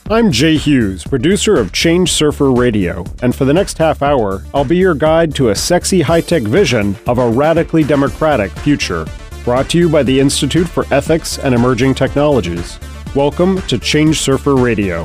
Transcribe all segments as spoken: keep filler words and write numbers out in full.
I'm Jay Hughes, producer of Change Surfer Radio, and for the next half hour, I'll be your guide to a sexy high-tech vision of a radically democratic future. Brought to you by the Institute for Ethics and Emerging Technologies. Welcome to Change Surfer Radio.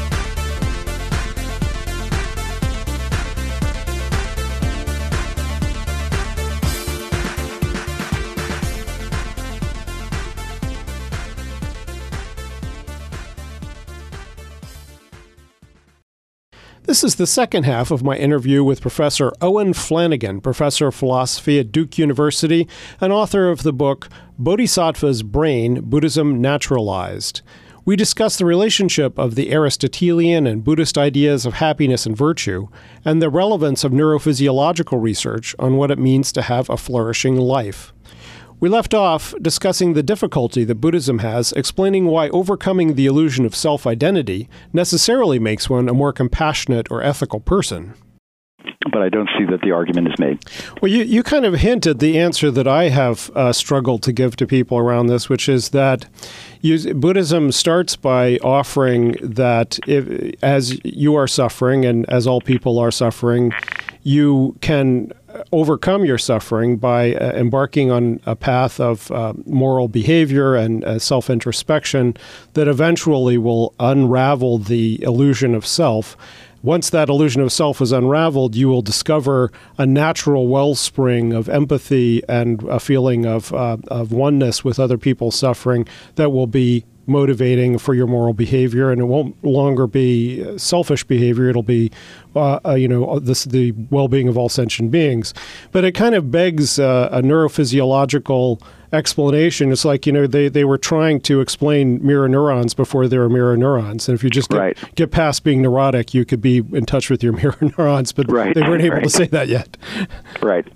This is the second half of my interview with Professor Owen Flanagan, professor of philosophy at Duke University and author of the book Bodhisattva's Brain, Buddhism Naturalized. We discuss the relationship of the Aristotelian and Buddhist ideas of happiness and virtue, and the relevance of neurophysiological research on what it means to have a flourishing life. We left off discussing the difficulty that Buddhism has explaining why overcoming the illusion of self-identity necessarily makes one a more compassionate or ethical person. But I don't see that the argument is made. Well, you, you kind of hinted the answer that I have uh, struggled to give to people around this, which is that you, Buddhism starts by offering that if, as you are suffering and as all people are suffering, you can overcome your suffering by uh, embarking on a path of uh, moral behavior and uh, self-introspection that eventually will unravel the illusion of self. Once that illusion of self is unraveled, you will discover a natural wellspring of empathy and a feeling of uh, of oneness with other people's suffering that will be motivating for your moral behavior, and it won't longer be selfish behavior. It'll be, uh, uh, you know, this the well-being of all sentient beings. But it kind of begs uh, a neurophysiological explanation. It's like, you know, they, they were trying to explain mirror neurons before there were mirror neurons. And if you just get, right. get past being neurotic, you could be in touch with your mirror neurons. But right. they weren't able right. to say that yet. Right.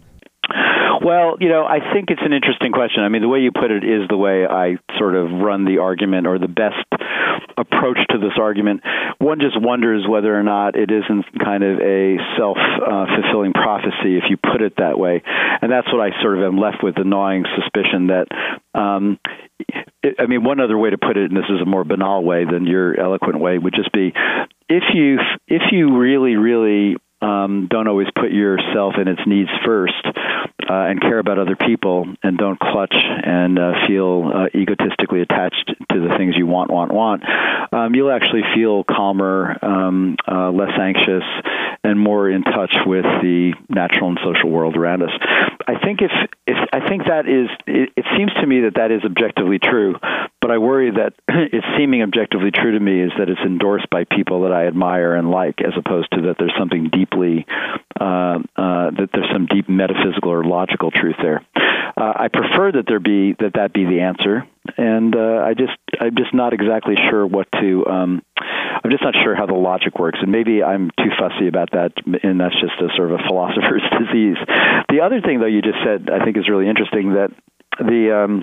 Well, you know, I think it's an interesting question. I mean, the way you put it is the way I sort of run the argument, or the best approach to this argument. One just wonders whether or not it isn't kind of a self-fulfilling uh, prophecy, if you put it that way. And that's what I sort of am left with, the gnawing suspicion that, um, it, I mean, one other way to put it, and this is a more banal way than your eloquent way, would just be, if you if you really, really Um, don't always put yourself and its needs first, uh, and care about other people, and don't clutch and uh, feel uh, egotistically attached to the things you want, want, want, um, you'll actually feel calmer, um, uh, less anxious, and more in touch with the natural and social world around us. I think if, if I think that is, it, it seems to me that that is objectively true, but I worry that it's seeming objectively true to me is that it's endorsed by people that I admire and like, as opposed to that there's something deeply, uh, uh, that there's some deep metaphysical or logical truth there. Uh, I prefer that there be, that that be the answer, and uh, I just, I'm just not exactly sure what to, um, I'm just not sure how the logic works, and maybe I'm too fussy about that, and that's just a sort of a philosopher's disease. The other thing, though, you just said, I think is really interesting, that the, um,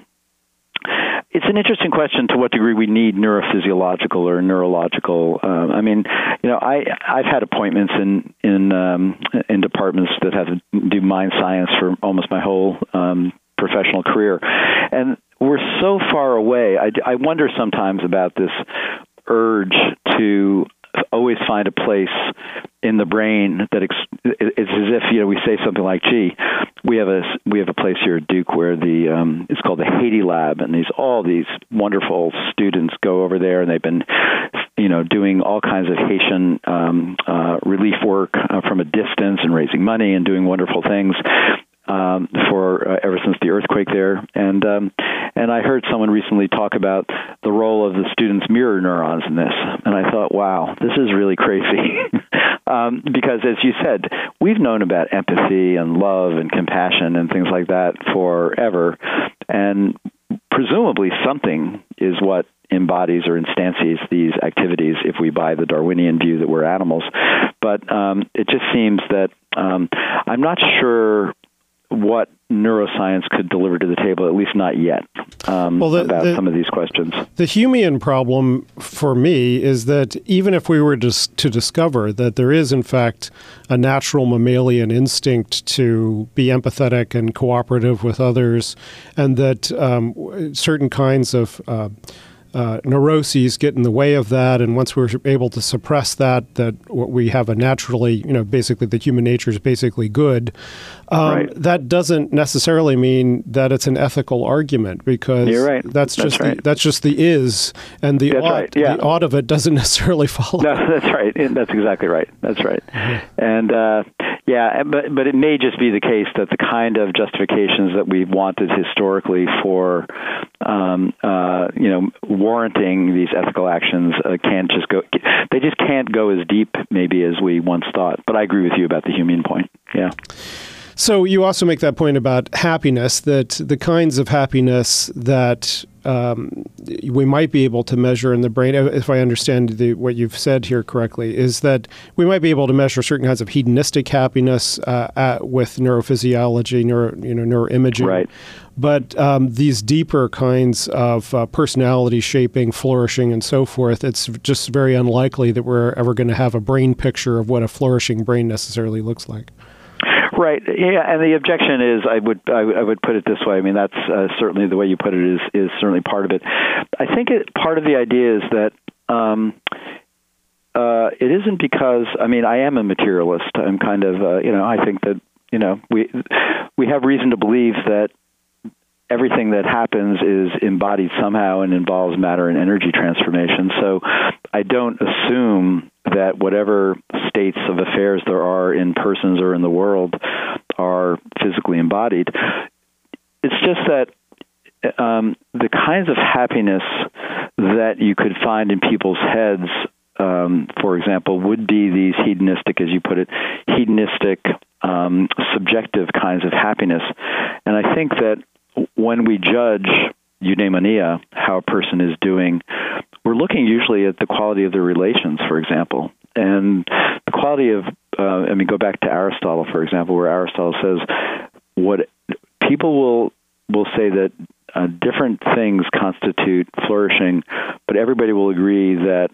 it's an interesting question to what degree we need neurophysiological or neurological. Uh, I mean, you know, I I've had appointments in in um, in departments that have to do mind science for almost my whole um, professional career, and we're so far away. I, I wonder sometimes about this urge to always find a place in the brain that ex- it's as if, you know, we say something like, gee, we have a we have a place here at Duke where the um, it's called the Haiti Lab, and these all these wonderful students go over there, and they've been, you know, doing all kinds of Haitian um, uh, relief work uh, from a distance, and raising money and doing wonderful things um, for uh, ever since the earthquake there. And um, and I heard someone recently talk about the role of the students' mirror neurons in this, and I thought, wow, this is really crazy. um, because, as you said, we've known about empathy and love and compassion and things like that forever, and presumably something is what embodies or instantiates these activities, if we buy the Darwinian view that we're animals. But um, it just seems that um, I'm not sure what neuroscience could deliver to the table, at least not yet, um, well, the, about the, some of these questions. The Humean problem for me is that even if we were to, to discover that there is, in fact, a natural mammalian instinct to be empathetic and cooperative with others, and that um, certain kinds of uh, uh, neuroses get in the way of that, and once we're able to suppress that, that we have a naturally, you know, basically the human nature is basically good. Um, right. That doesn't necessarily mean that it's an ethical argument, because You're right. that's, that's just right. the, that's just the is, and the that's ought, right. yeah. the ought of it doesn't necessarily follow. No, that's right. That's exactly right. That's right. Mm-hmm. And uh, yeah, but but it may just be the case that the kind of justifications that we've wanted historically for um, uh, you know warranting these ethical actions uh, can't just go. They just can't go as deep maybe as we once thought. But I agree with you about the human point. Yeah. So you also make that point about happiness, that the kinds of happiness that um, we might be able to measure in the brain, if I understand the, what you've said here correctly, is that we might be able to measure certain kinds of hedonistic happiness uh, at, with neurophysiology, neuro, you know, neuroimaging. Right. But um, these deeper kinds of uh, personality shaping, flourishing, and so forth, it's just very unlikely that we're ever going to have a brain picture of what a flourishing brain necessarily looks like. Right. Yeah, and the objection is, I would I, I would put it this way. I mean, that's uh, certainly the way you put it is is certainly part of it. I think it, part of the idea is that um, uh, it isn't because I mean I am a materialist. I'm kind of uh, you know I think that you know we we have reason to believe that everything that happens is embodied somehow and involves matter and energy transformation. So I don't assume that whatever states of affairs there are in persons or in the world are physically embodied. It's just that um, the kinds of happiness that you could find in people's heads, um, for example, would be these hedonistic, as you put it, hedonistic, um, subjective kinds of happiness. And I think that when we judge eudaimonia, how a person is doing, we're looking usually at the quality of their relations, for example. And the quality of, uh, I mean, go back to Aristotle, for example, where Aristotle says, what people will will say that uh, different things constitute flourishing, but everybody will agree that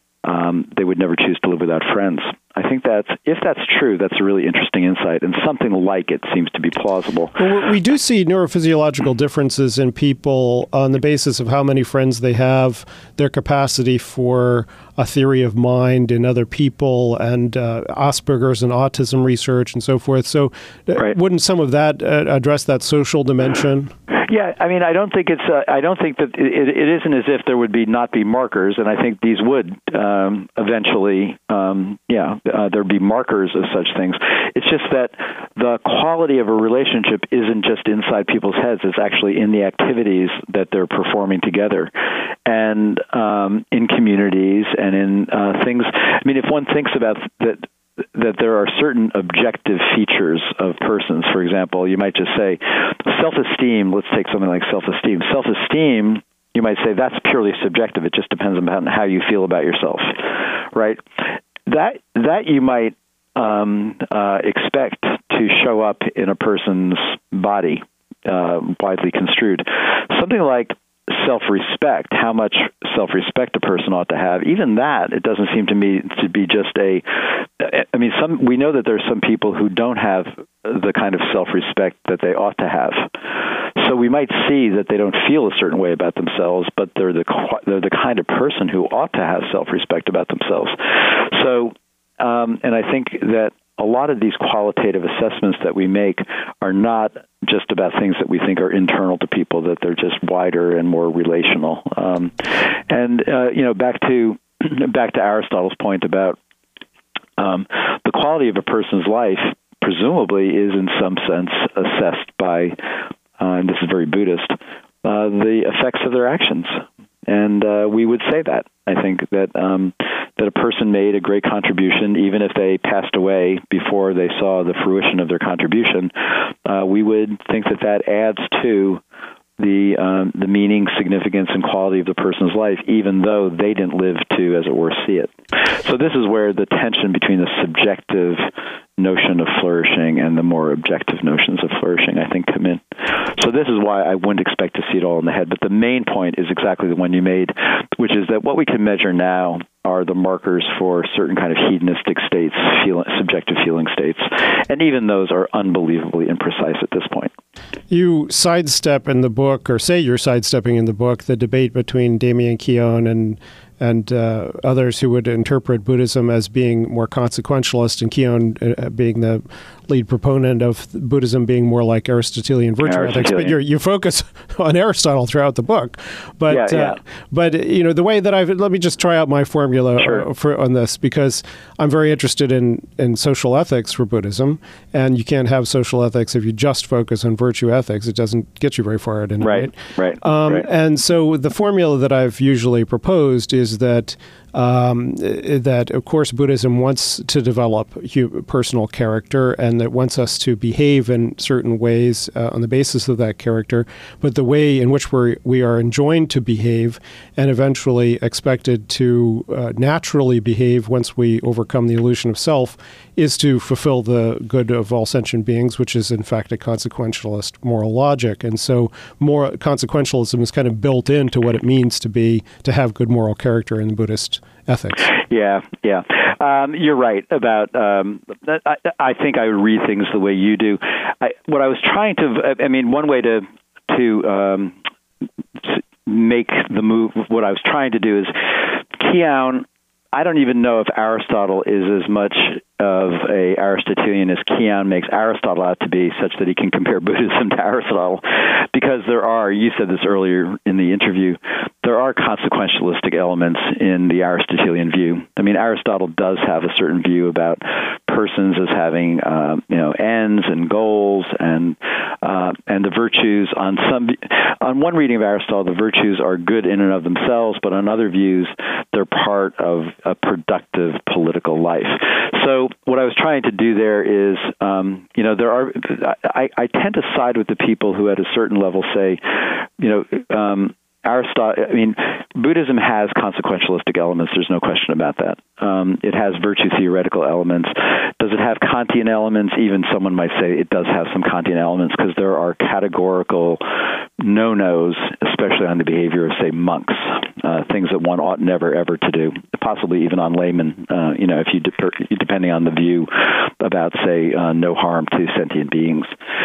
um, they would never choose to live without friends. I think that's, if that's true, that's a really interesting insight, and something like it seems to be plausible. Well, we do see neurophysiological differences in people on the basis of how many friends they have, their capacity for a theory of mind in other people, and uh, Asperger's and autism research and so forth. So right. Wouldn't some of that uh, address that social dimension? Yeah, I mean, I don't think it's. Uh, I don't think that it, it isn't as if there would be not be markers, and I think these would um, eventually. Um, yeah, uh, there'd be markers of such things. It's just that the quality of a relationship isn't just inside people's heads; it's actually in the activities that they're performing together, and um, in communities and in uh, things. I mean, if one thinks about that. that there are certain objective features of persons. For example, you might just say self-esteem. Let's take something like self-esteem. Self-esteem, you might say that's purely subjective. It just depends on how you feel about yourself, right? That that you might um, uh, expect to show up in a person's body, uh, widely construed. Something like self-respect, how much self-respect a person ought to have, even that, it doesn't seem to me to be just a, I mean, some we know that there's some people who don't have the kind of self-respect that they ought to have. So we might see that they don't feel a certain way about themselves, but they're the they're the kind of person who ought to have self-respect about themselves. So, um, and I think that a lot of these qualitative assessments that we make are not just about things that we think are internal to people, that they're just wider and more relational. Um, and, uh, you know, back to back to Aristotle's point about um, the quality of a person's life, presumably is in some sense assessed by, uh, and this is very Buddhist, uh, the effects of their actions. And uh, we would say that. I think that um, that a person made a great contribution, even if they passed away before they saw the fruition of their contribution. Uh, we would think that that adds to the um, the meaning, significance, and quality of the person's life, even though they didn't live to, as it were, see it. So this is where the tension between the subjective notion of flourishing and the more objective notions of flourishing, I think, come in. So this is why I wouldn't expect to see it all in the head. But the main point is exactly the one you made, which is that what we can measure now are the markers for certain kind of hedonistic states, feel, subjective feeling states. And even those are unbelievably imprecise at this point. You sidestep in the book, or say you're sidestepping in the book, the debate between Damien Keown and and uh, others who would interpret Buddhism as being more consequentialist, and Keown uh, being the lead proponent of Buddhism being more like Aristotelian virtue Aristotelian. ethics. But you're, you focus on Aristotle throughout the book. But yeah, yeah. Uh, but you know the way that I've let me just try out my formula sure. for on this, because I'm very interested in in social ethics for Buddhism, and you can't have social ethics if you just focus on virtue ethics. It doesn't get you very far at any rate. Right, right, um, right. And so the formula that I've usually proposed is that um, that of course Buddhism wants to develop hu- personal character, and that wants us to behave in certain ways uh, on the basis of that character. But the way in which we we are enjoined to behave, and eventually expected to uh, naturally behave once we overcome the illusion of self, is to fulfill the good of all sentient beings, which is in fact a consequentialist moral logic. And so more consequentialism is kind of built into what it means to be to have good moral character in the Buddhist ethics. Yeah, yeah. Um, you're right about, um, I, I think I read things the way you do. I, what I was trying to, I mean, one way to, to um, make the move, what I was trying to do is, Keown, I don't even know if Aristotle is as much of a Aristotelian as Keown makes Aristotle out to be, such that he can compare Buddhism to Aristotle, because there are, you said this earlier in the interview, there are consequentialistic elements in the Aristotelian view. I mean, Aristotle does have a certain view about persons as having, uh, you know, ends and goals, and uh, and the virtues. On some, on one reading of Aristotle, the virtues are good in and of themselves, but on other views, they're part of a productive political life. So what I was trying to do there is, um, you know, there are, I, I tend to side with the people who at a certain level say, you know, um, Aristotle, I mean, Buddhism has consequentialistic elements. There's no question about that. Um, it has virtue theoretical elements. Does it have Kantian elements? Even someone might say it does have some Kantian elements, because there are categorical no-nos, especially on the behavior of, say, monks, uh, things that one ought never, ever to do, possibly even on laymen, uh, you know, if you de- depending on the view about, say, uh, no harm to sentient beings.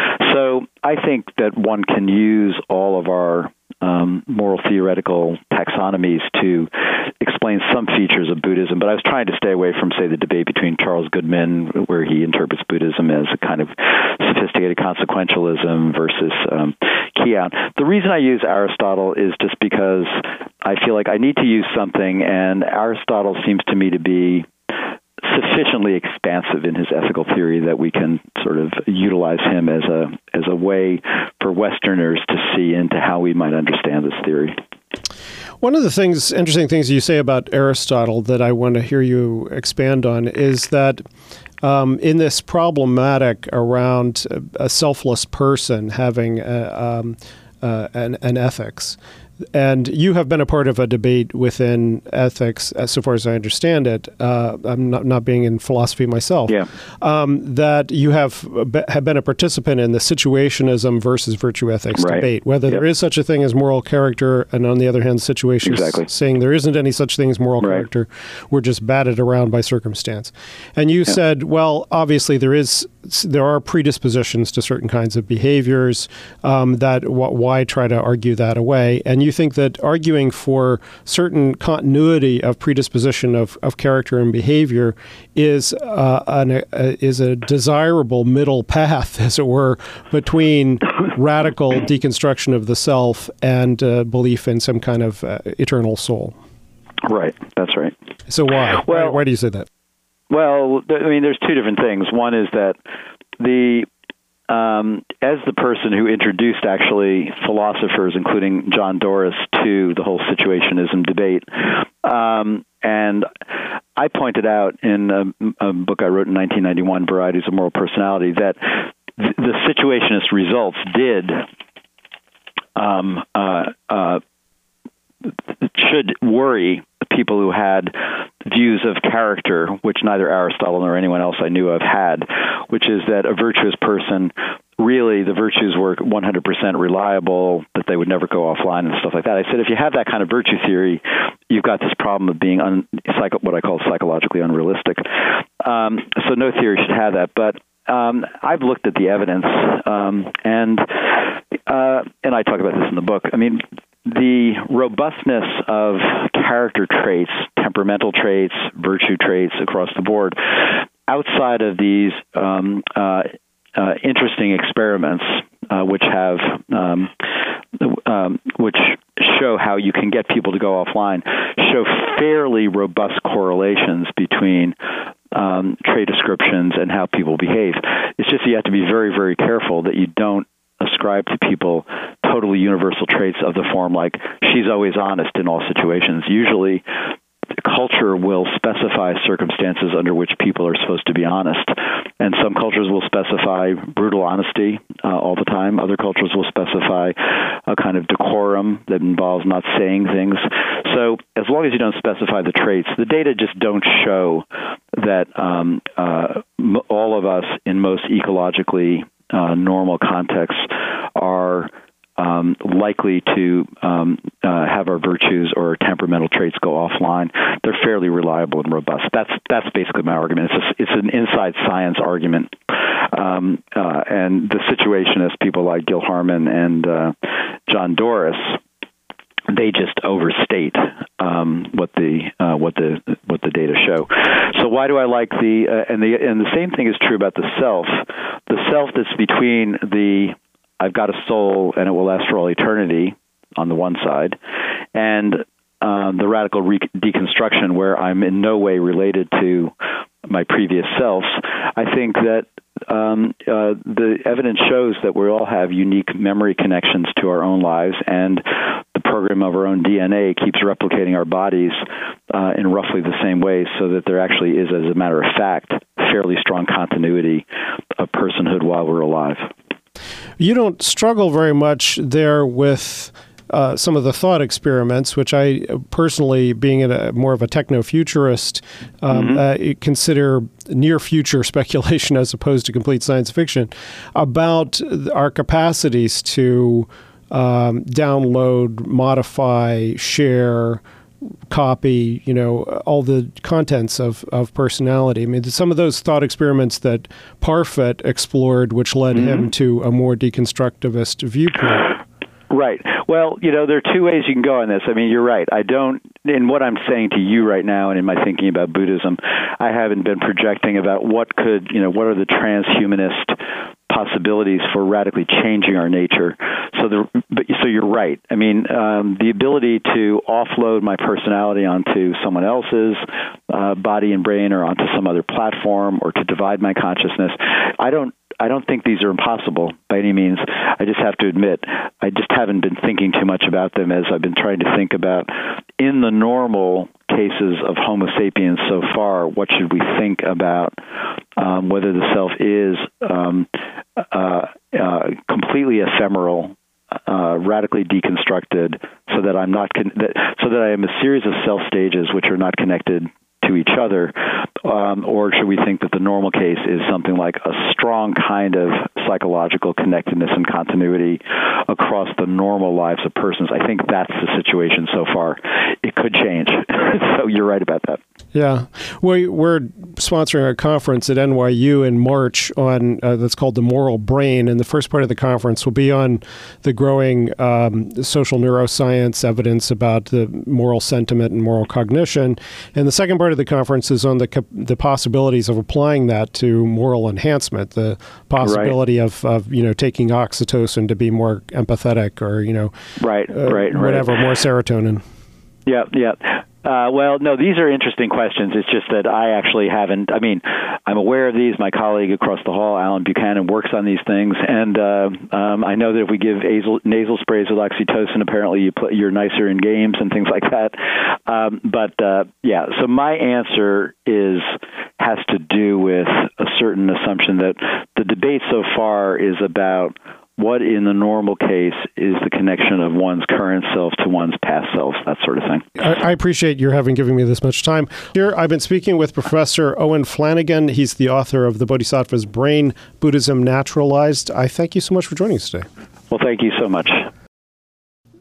So I think that one can use all of our Um, moral theoretical taxonomies to explain some features of Buddhism, but I was trying to stay away from, say, the debate between Charles Goodman, where he interprets Buddhism as a kind of sophisticated consequentialism, versus um, Keown. The reason I use Aristotle is just because I feel like I need to use something, and Aristotle seems to me to be sufficiently expansive in his ethical theory that we can sort of utilize him as a as a way for Westerners to see into how we might understand this theory. One of the things, interesting things you say about Aristotle that I want to hear you expand on is that um, in this problematic around a selfless person having a, um, uh, an, an ethics. And you have been a part of a debate within ethics, as so far as I understand it. Uh, I'm not, not being in philosophy myself. Yeah. Um, that you have have been a participant in the situationism versus virtue ethics right. debate, whether yep. there is such a thing as moral character, and on the other hand, situationist exactly. saying there isn't any such thing as moral right. character. We're just batted around by circumstance. And you yeah. said, well, obviously there is there are predispositions to certain kinds of behaviors. Um, that wh- why try to argue that away? And you think that arguing for certain continuity of predisposition of, of character and behavior is uh, an, uh, is a desirable middle path, as it were, between radical deconstruction of the self and uh, belief in some kind of uh, eternal soul. Right. That's right. So why? Well, why? Why do you say that? Well, I mean, there's two different things. One is that the Um, as the person who introduced actually philosophers, including John Doris, to the whole situationism debate, um, and I pointed out in a, a book I wrote in nineteen ninety-one, Varieties of Moral Personality, that th- the situationist results did um, uh, uh, should worry people who had views of character, which neither Aristotle nor anyone else I knew of had, which is that a virtuous person, really the virtues were one hundred percent reliable, that they would never go offline and stuff like that. I said, if you have that kind of virtue theory, you've got this problem of being un, psycho, what I call psychologically unrealistic. Um, so no theory should have that. But um, I've looked at the evidence, um, and uh, and I talk about this in the book. I mean, the robustness of character traits, temperamental traits, virtue traits across the board, outside of these um, uh, uh, interesting experiments, uh, which have um, um, which show how you can get people to go offline, show fairly robust correlations between um, trait descriptions and how people behave. It's just you have to be very, very careful that you don't ascribe to people totally universal traits of the form like she's always honest in all situations. Usually, culture will specify circumstances under which people are supposed to be honest. And some cultures will specify brutal honesty uh, all the time. Other cultures will specify a kind of decorum that involves not saying things. So as long as you don't specify the traits, the data just don't show that um, uh, m- all of us in most ecologically uh, normal contexts are Um, likely to um, uh, have our virtues or temperamental traits go offline. They're fairly reliable and robust. That's that's basically my argument. It's a, it's an inside science argument, um, uh, and the situationists, people like Gil Harman and uh, John Doris, they just overstate um, what the uh, what the what the data show. So why do I like the uh, and the and the same thing is true about the self. The self that's between the I've got a soul and it will last for all eternity on the one side, and um, the radical re- deconstruction where I'm in no way related to my previous selves. I think that um, uh, the evidence shows that we all have unique memory connections to our own lives, and the program of our own D N A keeps replicating our bodies uh, in roughly the same way, so that there actually is, as a matter of fact, fairly strong continuity of personhood while we're alive. You don't struggle very much there with uh, some of the thought experiments, which I personally, being a, more of a techno-futurist, um, mm-hmm. uh, consider near-future speculation as opposed to complete science fiction, about our capacities to um, download, modify, share, copy, you know, all the contents of, of personality. I mean, some of those thought experiments that Parfit explored, which led mm-hmm. him to a more deconstructivist viewpoint. Right. Well, you know, there are two ways you can go on this. I mean, you're right. I don't, in what I'm saying to you right now and in my thinking about Buddhism, I haven't been projecting about what could, you know, what are the transhumanist possibilities for radically changing our nature. So the, but, so you're right. I mean, um, the ability to offload my personality onto someone else's uh, body and brain, or onto some other platform, or to divide my consciousness, I don't I don't think these are impossible by any means. I just have to admit, I just haven't been thinking too much about them as I've been trying to think about, in the normal cases of Homo sapiens so far, what should we think about um, whether the self is um, uh, uh, completely ephemeral, uh, radically deconstructed, so that I'm not con- that, so that I am a series of self stages which are not connected to each other, um, or should we think that the normal case is something like a strong kind of psychological connectedness and continuity across the normal lives of persons? I think that's the situation so far. It could change. So you're right about that. Yeah. We, we're sponsoring a conference at N Y U in March on uh, that's called The Moral Brain, and the first part of the conference will be on the growing um, social neuroscience evidence about the moral sentiment and moral cognition. And the second part of the conference is on the the possibilities of applying that to moral enhancement, the possibility right. of, of, you know, taking oxytocin to be more empathetic, or, you know, right, uh, right, whatever, right. more serotonin. Yeah, yeah. Uh, well, no, these are interesting questions. It's just that I actually haven't, I mean, I'm aware of these. My colleague across the hall, Alan Buchanan, works on these things. And uh, um, I know that if we give nasal, nasal sprays with oxytocin, apparently you play, you're nicer in games and things like that. Um, but, uh, yeah, so my answer is has to do with a certain assumption that the debate so far is about what in the normal case is the connection of one's current self to one's past self, that sort of thing. I, I appreciate your having given me this much time. Here, I've been speaking with Professor Owen Flanagan. He's the author of The Bodhisattva's Brain, Buddhism Naturalized. I thank you so much for joining us today. Well, thank you so much.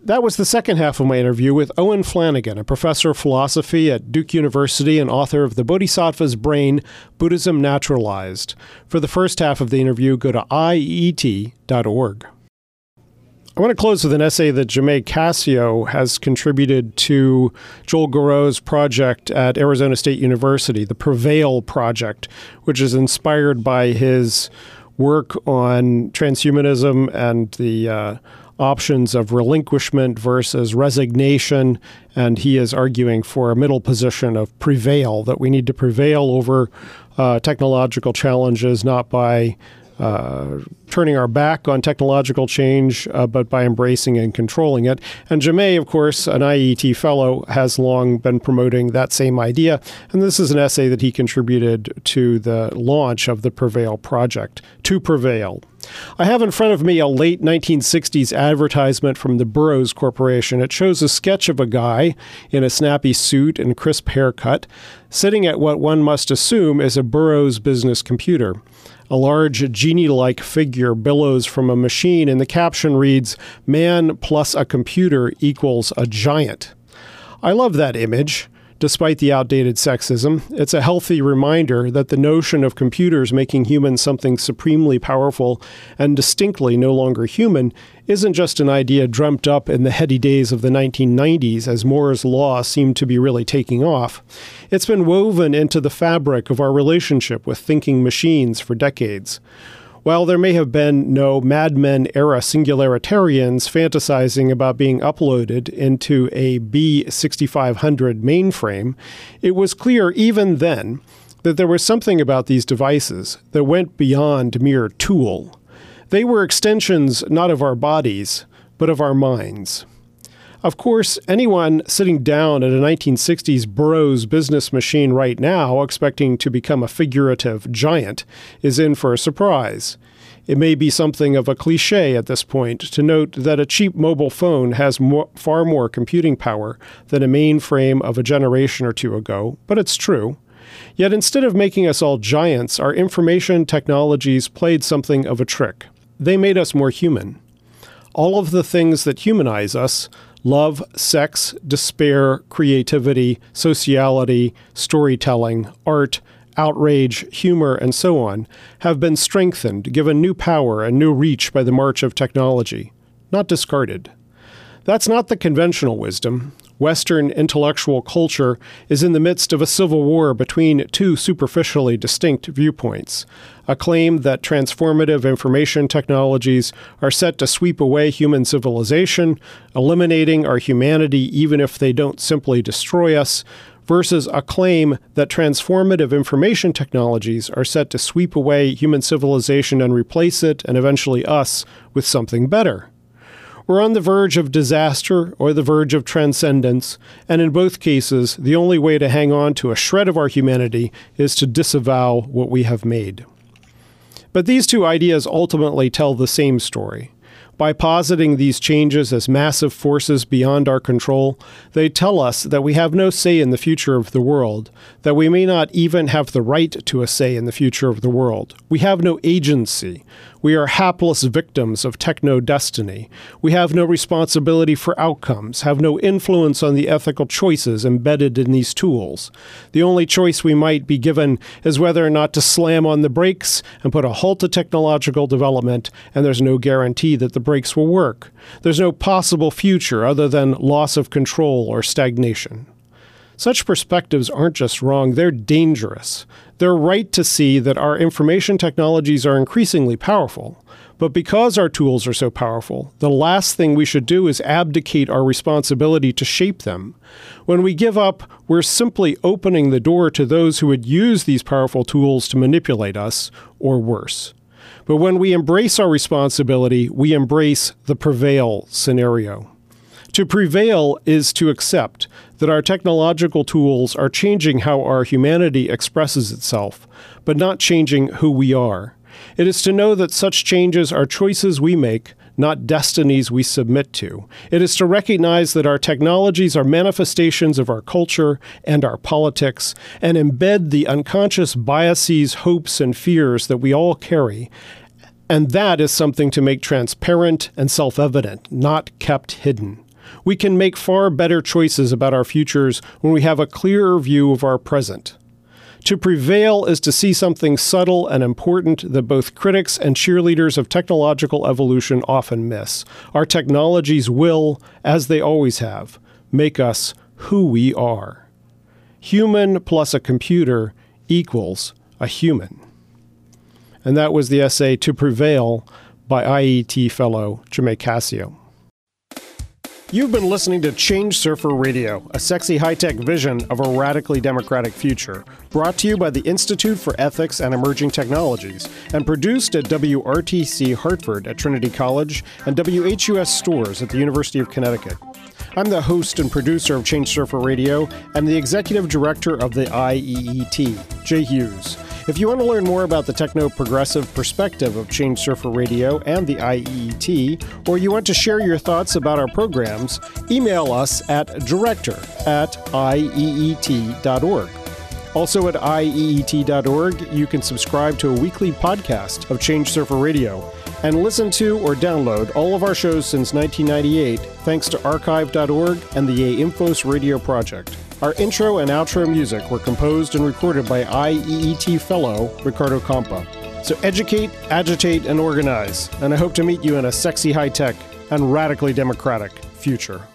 That was the second half of my interview with Owen Flanagan, a professor of philosophy at Duke University and author of The Bodhisattva's Brain, Buddhism Naturalized. For the first half of the interview, go to I E T dot org. I want to close with an essay that Jaume Cascio has contributed to Joel Garreau's project at Arizona State University, the Prevail Project, which is inspired by his work on transhumanism and the uh, options of relinquishment versus resignation, and he is arguing for a middle position of prevail, that we need to prevail over uh, technological challenges, not by uh, turning our back on technological change, uh, but by embracing and controlling it. And Jaume, of course, an I E T fellow, has long been promoting that same idea, and this is an essay that he contributed to the launch of the Prevail Project, To Prevail. I have in front of me a late nineteen sixties advertisement from the Burroughs Corporation. It shows a sketch of a guy in a snappy suit and crisp haircut sitting at what one must assume is a Burroughs business computer. A large genie-like figure billows from a machine, and the caption reads, "Man plus a computer equals a giant." I love that image. Despite the outdated sexism, it's a healthy reminder that the notion of computers making humans something supremely powerful and distinctly no longer human isn't just an idea dreamt up in the heady days of the nineteen nineties as Moore's Law seemed to be really taking off. It's been woven into the fabric of our relationship with thinking machines for decades. While there may have been no Mad Men-era singularitarians fantasizing about being uploaded into a B sixty-five hundred mainframe, it was clear even then that there was something about these devices that went beyond mere tool. They were extensions not of our bodies, but of our minds. Of course, anyone sitting down at a nineteen sixties Burroughs business machine right now expecting to become a figurative giant is in for a surprise. It may be something of a cliche at this point to note that a cheap mobile phone has more, far more computing power than a mainframe of a generation or two ago, but it's true. Yet instead of making us all giants, our information technologies played something of a trick. They made us more human. All of the things that humanize us, love, sex, despair, creativity, sociality, storytelling, art, outrage, humor, and so on, have been strengthened, given new power and new reach by the march of technology, not discarded. That's not the conventional wisdom. Western intellectual culture is in the midst of a civil war between two superficially distinct viewpoints. A claim that transformative information technologies are set to sweep away human civilization, eliminating our humanity even if they don't simply destroy us, versus a claim that transformative information technologies are set to sweep away human civilization and replace it, and eventually us, with something better. We're on the verge of disaster or the verge of transcendence, and in both cases, the only way to hang on to a shred of our humanity is to disavow what we have made. But these two ideas ultimately tell the same story. By positing these changes as massive forces beyond our control, they tell us that we have no say in the future of the world, that we may not even have the right to a say in the future of the world. We have no agency. We are hapless victims of techno-destiny. We have no responsibility for outcomes, have no influence on the ethical choices embedded in these tools. The only choice we might be given is whether or not to slam on the brakes and put a halt to technological development, and there's no guarantee that the brakes will work. There's no possible future other than loss of control or stagnation. Such perspectives aren't just wrong, they're dangerous. They're right to see that our information technologies are increasingly powerful. But because our tools are so powerful, the last thing we should do is abdicate our responsibility to shape them. When we give up, we're simply opening the door to those who would use these powerful tools to manipulate us, or worse. But when we embrace our responsibility, we embrace the prevail scenario. To prevail is to accept that our technological tools are changing how our humanity expresses itself, but not changing who we are. It is to know that such changes are choices we make, not destinies we submit to. It is to recognize that our technologies are manifestations of our culture and our politics, and embed the unconscious biases, hopes, and fears that we all carry. And that is something to make transparent and self-evident, not kept hidden. We can make far better choices about our futures when we have a clearer view of our present. To prevail is to see something subtle and important that both critics and cheerleaders of technological evolution often miss. Our technologies will, as they always have, make us who we are. Human plus a computer equals a human. And that was the essay To Prevail by I E T fellow Jimmy Cascio. You've been listening to Change Surfer Radio, a sexy high-tech vision of a radically democratic future, brought to you by the Institute for Ethics and Emerging Technologies, and produced at W R T C Hartford at Trinity College and W H U S Stores at the University of Connecticut. I'm the host and producer of Change Surfer Radio and the executive director of the I E E T, Jay Hughes. If you want to learn more about the techno-progressive perspective of Change Surfer Radio and the I E E T, or you want to share your thoughts about our programs, email us at director at I E E T dot org. Also at I E E T dot org, you can subscribe to a weekly podcast of Change Surfer Radio and listen to or download all of our shows since nineteen ninety-eight thanks to archive dot org and the Infos Radio Project. Our intro and outro music were composed and recorded by I E E T fellow Ricardo Campa. So educate, agitate, and organize, and I hope to meet you in a sexy high-tech and radically democratic future.